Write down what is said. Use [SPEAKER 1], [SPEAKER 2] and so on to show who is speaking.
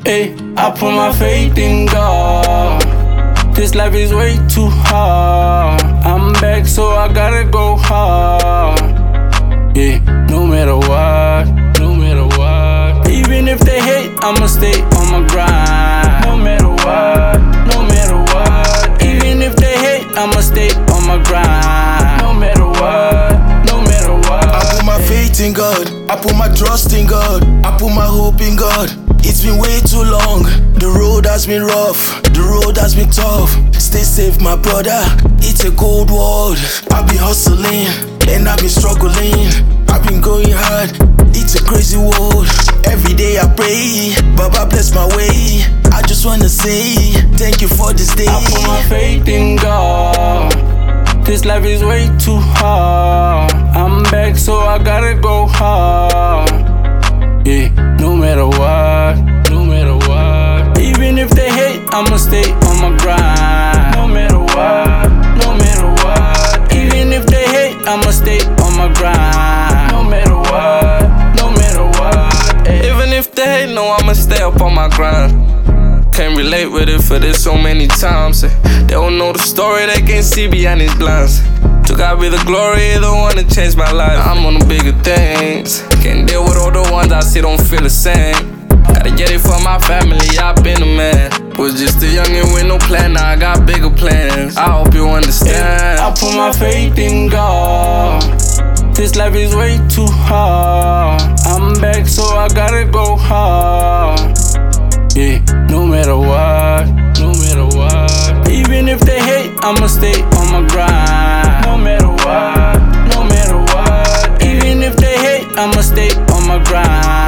[SPEAKER 1] Hey, I put my faith in God. This life is way too hard. I'm back, so I gotta go hard. Yeah, no matter what, no matter what. Even if they hate, I'ma stay on my grind. No matter what, no matter what. Even if they hate, I'ma stay on my grind. No matter what, no matter what.
[SPEAKER 2] I put my faith in God, I put my trust in God, I put my hope in God. It's been way too long, the road has been rough, the road has been tough. Stay safe my brother, it's a cold world. I've been hustling, and I've been struggling. I've been going hard, it's a crazy world. Every day I pray, Baba bless my way. I just wanna say, thank you for this day.
[SPEAKER 1] I put my faith in God. This life is way too hard. I'm back, so I gotta go hard. Yeah, no matter what, no matter what. Even if they hate, I'ma stay on my grind. No matter what, no matter what. Even if they hate, I'ma stay on my grind. No matter what, no matter what. Ay.
[SPEAKER 3] Even if they hate, no, I'ma stay up on my grind. Can't relate with it for this so many times. They don't know the story, they can't see behind these blinds. To God be the glory, the one that changed my life. I'm on the bigger things. Can't deal with all the ones I see don't feel the same. Gotta get it for my family, I've been a man. Was just a youngin' with no plan, now I got bigger plans. I hope you understand.
[SPEAKER 1] I put my faith in God. This life is way too hard. I'm back, so I gotta go hard. Yeah, no matter what, no matter what. Even if they hate, I'ma stay on my grind. No matter what, no matter what. Even if they hate, I'ma stay on my grind.